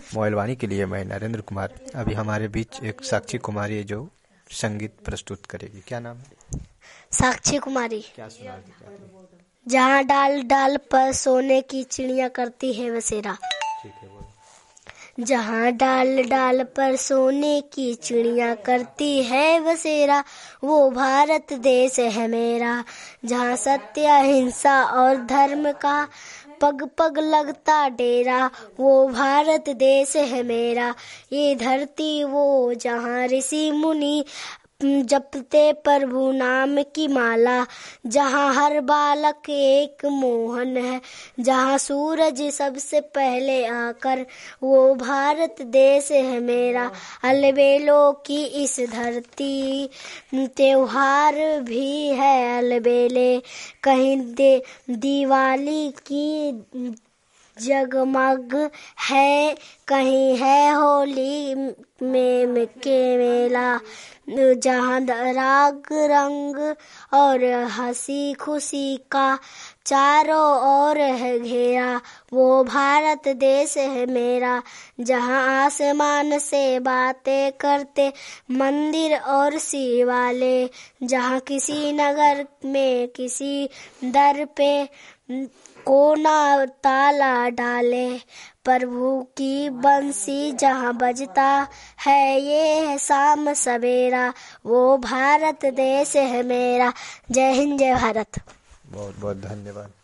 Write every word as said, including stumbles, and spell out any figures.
Mobile वाणी के लिए मैं नरेंद्र कुमार। अभी हमारे बीच एक साक्षी कुमारी है जो संगीत प्रस्तुत करेगी। क्या नाम है? साक्षी कुमारी। क्या सुनाती चाहती? जहाँ डाल डाल पर सोने की चिड़िया करती है बसेरा। ठीक है, बोलो। जहाँ डाल डाल पर सोने की चिड़िया करती है बसेरा, वो भारत देश है मेरा। जहाँ सत्य अहिंसा और धर्म का पग पग लगता डेरा, वो भारत देश है मेरा। ये धरती वो जहाँ ऋषि मुनि जपते प्रभु नाम की माला, जहाँ हर बालक एक मोहन है, जहाँ सूरज सबसे पहले आकर, वो भारत देश है मेरा। अलबेलों की इस धरती त्योहार भी है अलबेले, कहीं दे दिवाली की जगमग है, कहीं है होली में के मेला। जहाँ राग रंग और हंसी खुशी का चारों ओर है घेरा, वो भारत देश है मेरा। जहाँ आसमान से बातें करते मंदिर और शिवालय, जहाँ किसी नगर में किसी दर पे कोना ताला डाले, प्रभु की बंसी जहाँ बजता है ये है शाम सवेरा, वो भारत देश है मेरा। जय हिंद, जय भारत। बहुत बहुत धन्यवाद।